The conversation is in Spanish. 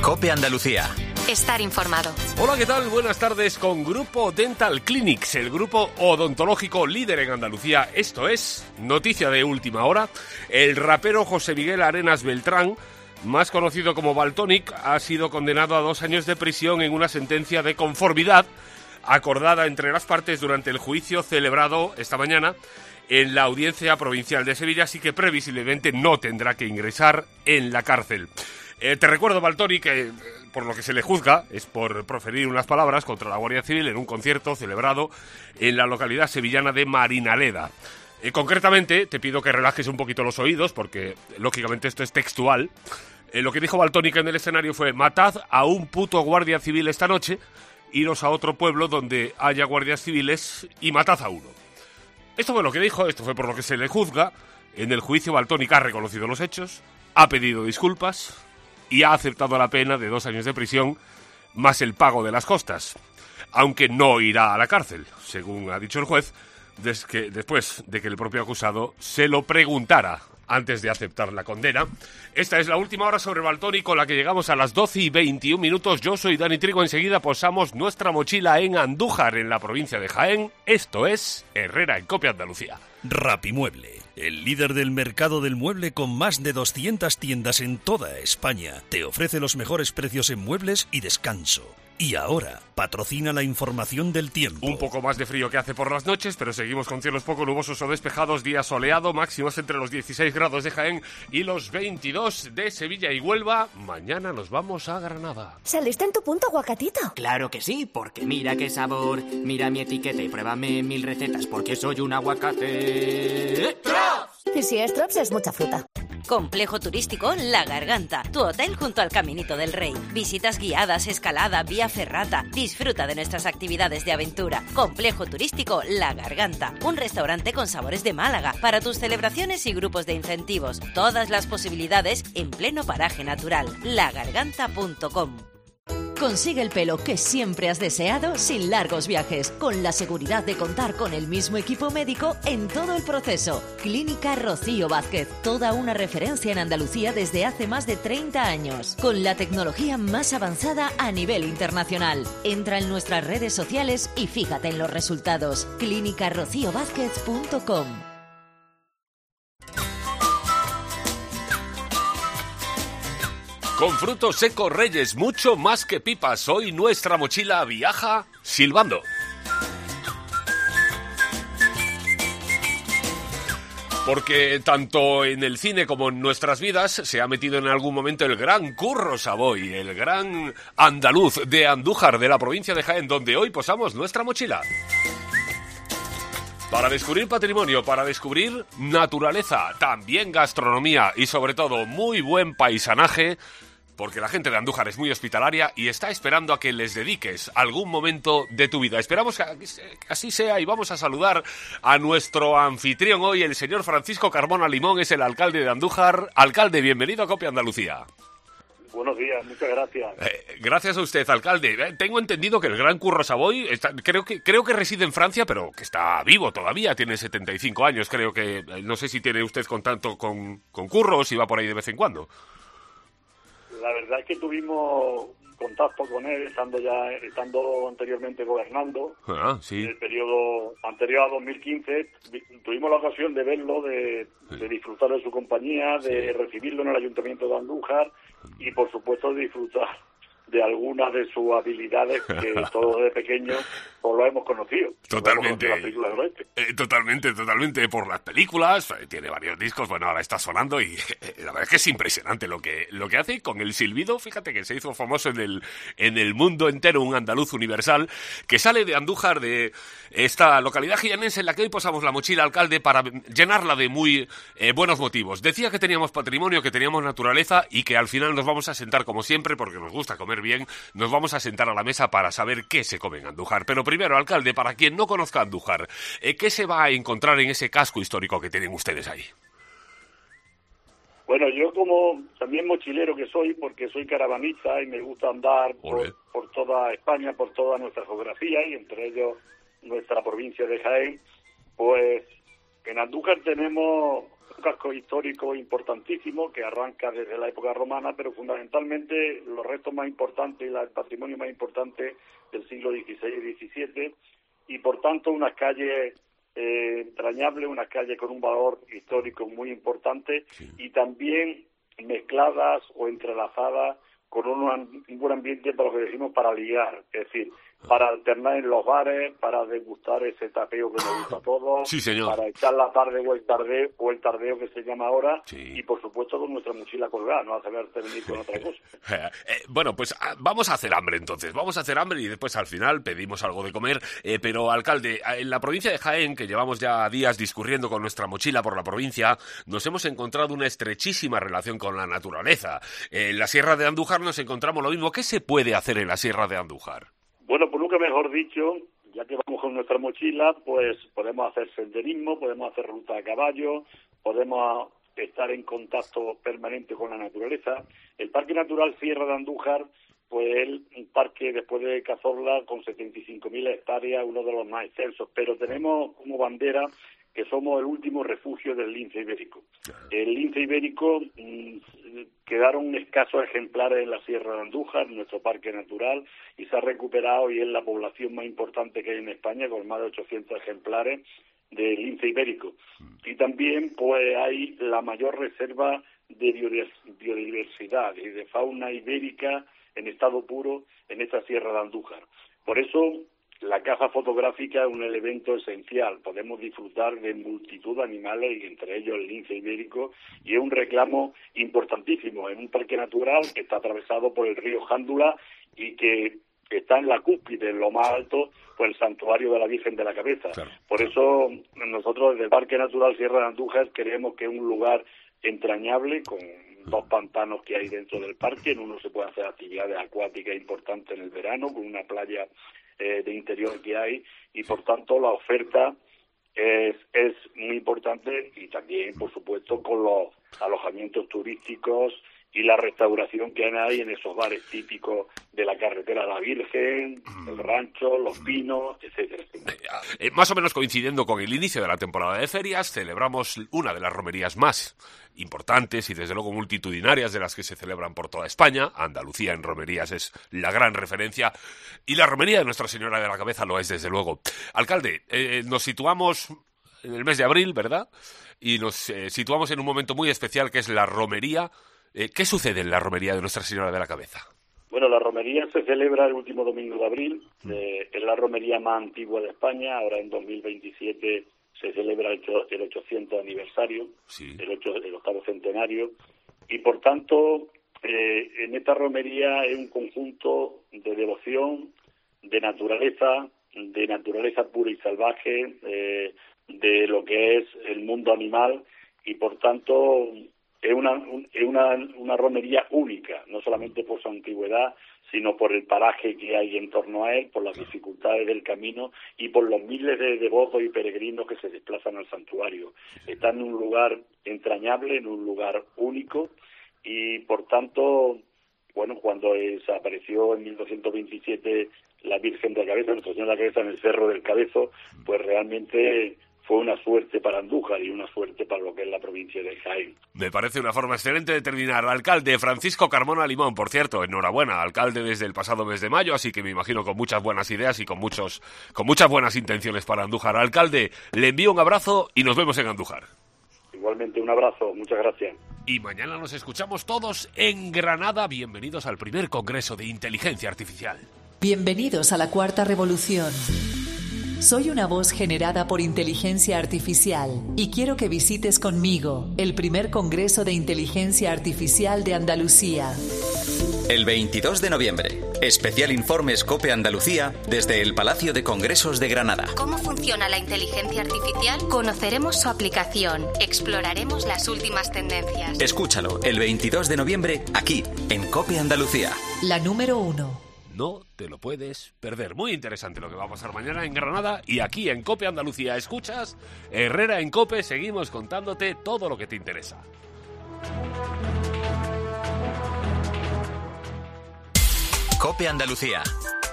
COPE Andalucía. Estar informado. Hola, ¿qué tal? Buenas tardes con Grupo Dental Clinics, el grupo odontológico líder en Andalucía. Esto es noticia de última hora. El rapero José Miguel Arenas Beltrán, más conocido como Valtonyc, ha sido condenado a 2 años de prisión en una sentencia de conformidad acordada entre las partes durante el juicio celebrado esta mañana en la Audiencia Provincial de Sevilla, así que previsiblemente no tendrá que ingresar en la cárcel. Te recuerdo, Valtonyc, que por lo que se le juzga es por proferir unas palabras contra la Guardia Civil en un concierto celebrado en la localidad sevillana de Marinaleda. Concretamente, te pido que relajes un poquito los oídos, porque lógicamente esto es textual. Lo que dijo Valtonyc en el escenario fue: matad a un puto guardia civil esta noche, iros a otro pueblo donde haya guardias civiles y matad a uno. Esto fue lo que dijo, esto fue por lo que se le juzga. En el juicio Valtonyc ha reconocido los hechos, ha pedido disculpas y ha aceptado la pena de 2 años de prisión más el pago de las costas, aunque no irá a la cárcel, según ha dicho el juez, después de que el propio acusado se lo preguntara antes de aceptar la condena. Esta es la última hora sobre Valtonyc, con la que llegamos a las 12:21. Yo soy Dani Trigo. Enseguida posamos nuestra mochila en Andújar, en la provincia de Jaén. Esto es Herrera en COPE Andalucía. Rapimueble, el líder del mercado del mueble con más de 200 tiendas en toda España, te ofrece los mejores precios en muebles y descanso. Y ahora, patrocina la información del tiempo. Un poco más de frío que hace por las noches, pero seguimos con cielos poco nubosos o despejados, día soleado, máximos entre los 16 grados de Jaén y los 22 de Sevilla y Huelva. Mañana nos vamos a Granada. ¿Saliste en tu punto, aguacatito? Claro que sí, porque mira qué sabor, mira mi etiqueta y pruébame 1000 recetas, porque soy un aguacate. ¡Trops! Y si es Trops, es mucha fruta. Complejo turístico La Garganta, tu hotel junto al Caminito del Rey. Visitas guiadas, escalada, vía ferrata. Disfruta de nuestras actividades de aventura. Complejo turístico La Garganta, un restaurante con sabores de Málaga para tus celebraciones y grupos de incentivos. Todas las posibilidades en pleno paraje natural. lagarganta.com. Consigue el pelo que siempre has deseado sin largos viajes, con la seguridad de contar con el mismo equipo médico en todo el proceso. Clínica Rocío Vázquez, toda una referencia en Andalucía desde hace más de 30 años, con la tecnología más avanzada a nivel internacional. Entra en nuestras redes sociales y fíjate en los resultados. clínicarrociovázquez.com. Con frutos secos Reyes, mucho más que pipas. Hoy nuestra mochila viaja silbando. Porque tanto en el cine como en nuestras vidas se ha metido en algún momento el gran Curro Savoy, el gran andaluz de Andújar, de la provincia de Jaén, donde hoy posamos nuestra mochila. Para descubrir patrimonio, para descubrir naturaleza, también gastronomía y sobre todo muy buen paisanaje, porque la gente de Andújar es muy hospitalaria y está esperando a que les dediques algún momento de tu vida. Esperamos que así sea y vamos a saludar a nuestro anfitrión hoy, el señor Francisco Carmona Limón, es el alcalde de Andújar. Alcalde, bienvenido a COPE Andalucía. Buenos días, muchas gracias. Gracias a usted, alcalde. Tengo entendido que el gran Curro Savoy creo que reside en Francia, pero que está vivo todavía, tiene 75 años, creo que... No sé si tiene usted contacto con Curro o si va por ahí de vez en cuando. La verdad es que tuvimos contacto con él estando anteriormente gobernando. Sí. En el periodo anterior a 2015 tuvimos la ocasión de verlo, de disfrutar de su compañía, de recibirlo en el Ayuntamiento de Andújar y por supuesto de disfrutar de algunas de sus habilidades que todos desde pequeños pues lo hemos conocido. Totalmente. Las películas del oeste. Totalmente por las películas. Tiene varios discos, bueno, ahora está sonando y la verdad es que es impresionante lo que hace con el silbido. Fíjate que se hizo famoso en el mundo entero, un andaluz universal que sale de Andújar, de esta localidad jiennense en la que hoy posamos la mochila, alcalde, para llenarla de muy buenos motivos. Decía que teníamos patrimonio, que teníamos naturaleza y que al final nos vamos a sentar como siempre, porque nos gusta comer bien, nos vamos a sentar a la mesa para saber qué se come en Andújar. Pero primero, alcalde, para quien no conozca Andújar, ¿qué se va a encontrar en ese casco histórico que tienen ustedes ahí? Bueno, yo como también mochilero que soy, porque soy caravanista y me gusta andar por toda España, por toda nuestra geografía y entre ellos nuestra provincia de Jaén, pues en Andújar tenemos casco histórico importantísimo que arranca desde la época romana, pero fundamentalmente los restos más importantes y el patrimonio más importante del siglo XVI y XVII, y por tanto unas calles entrañables, unas calles con un valor histórico muy importante, y también mezcladas o entrelazadas con un buen ambiente para lo que decimos para ligar, es decir, para alternar en los bares, para degustar ese tapeo que nos gusta a todos, sí, señor, para echar la tarde o el tardeo que se llama ahora, sí, y por supuesto con nuestra mochila colgada, no hacerte venir con otra cosa. Bueno, pues vamos a hacer hambre entonces, vamos a hacer hambre y después al final pedimos algo de comer, pero alcalde, en la provincia de Jaén, que llevamos ya días discurriendo con nuestra mochila por la provincia, nos hemos encontrado una estrechísima relación con la naturaleza. En la Sierra de Andújar nos encontramos lo mismo. ¿Qué se puede hacer en la Sierra de Andújar? Bueno, por nunca mejor dicho, ya que vamos con nuestra mochila, pues podemos hacer senderismo, podemos hacer ruta a caballo, podemos estar en contacto permanente con la naturaleza. El Parque Natural Sierra de Andújar, pues es un parque después de Cazorla con 75.000 hectáreas, uno de los más extensos, pero tenemos como bandera que somos el último refugio del lince ibérico. El lince ibérico quedaron escasos ejemplares en la Sierra de Andújar, nuestro parque natural, y se ha recuperado y es la población más importante que hay en España, con más de 800 ejemplares de lince ibérico. Y también pues hay la mayor reserva de biodiversidad y de fauna ibérica en estado puro en esta Sierra de Andújar. Por eso la caza fotográfica es un elemento esencial. Podemos disfrutar de multitud de animales, y entre ellos el lince ibérico, y es un reclamo importantísimo en un parque natural que está atravesado por el río Jándula y que está en la cúspide, en lo más alto, pues el santuario de la Virgen de la Cabeza. Claro. Por eso nosotros desde el Parque Natural Sierra de Andújar creemos que es un lugar entrañable, con 2 pantanos que hay dentro del parque. En uno se puede hacer actividades acuáticas importantes en el verano, con una playa de interior que hay, y por tanto la oferta es muy importante, y también por supuesto con los alojamientos turísticos y la restauración que hay en esos bares típicos de la carretera de la Virgen, el rancho, los pinos, etcétera, etcétera. Más o menos coincidiendo con el inicio de la temporada de ferias, celebramos una de las romerías más importantes y desde luego multitudinarias de las que se celebran por toda España. Andalucía en romerías es la gran referencia, y la romería de Nuestra Señora de la Cabeza lo es desde luego. Alcalde, nos situamos en el mes de abril, ¿verdad? Y nos situamos en un momento muy especial que es la romería. ¿Qué sucede en la romería de Nuestra Señora de la Cabeza? Bueno, la romería se celebra el último domingo de abril. Es la romería más antigua de España. Ahora en 2027 se celebra el 800 aniversario, sí, el octavo centenario. Y por tanto, en esta romería es un conjunto de devoción, de naturaleza pura y salvaje, de lo que es el mundo animal, y por tanto es una romería única, no solamente por su antigüedad, sino por el paraje que hay en torno a él, por las dificultades del camino y por los miles de devotos y peregrinos que se desplazan al santuario. Está en un lugar entrañable, en un lugar único, y por tanto, bueno, cuando se apareció en 1227 la Virgen de la Cabeza, Nuestra Señora de la Cabeza en el Cerro del Cabezo, pues realmente fue una suerte para Andújar y una suerte para lo que es la provincia de Jaén. Me parece una forma excelente de terminar. Alcalde Francisco Carmona Limón, por cierto, enhorabuena, alcalde desde el pasado mes de mayo, así que me imagino con muchas buenas ideas y con muchas buenas intenciones para Andújar. Alcalde, le envío un abrazo y nos vemos en Andújar. Igualmente, un abrazo, muchas gracias. Y mañana nos escuchamos todos en Granada. Bienvenidos al primer Congreso de Inteligencia Artificial. Bienvenidos a la Cuarta Revolución. Soy una voz generada por inteligencia artificial y quiero que visites conmigo el primer Congreso de Inteligencia Artificial de Andalucía. El 22 de noviembre, especial informe Scope Andalucía desde el Palacio de Congresos de Granada. ¿Cómo funciona la inteligencia artificial? Conoceremos su aplicación, exploraremos las últimas tendencias. Escúchalo el 22 de noviembre aquí, en COPE Andalucía. La número 1. No te lo puedes perder. Muy interesante lo que va a pasar mañana en Granada y aquí en COPE Andalucía. Escuchas Herrera en COPE, seguimos contándote todo lo que te interesa. COPE Andalucía.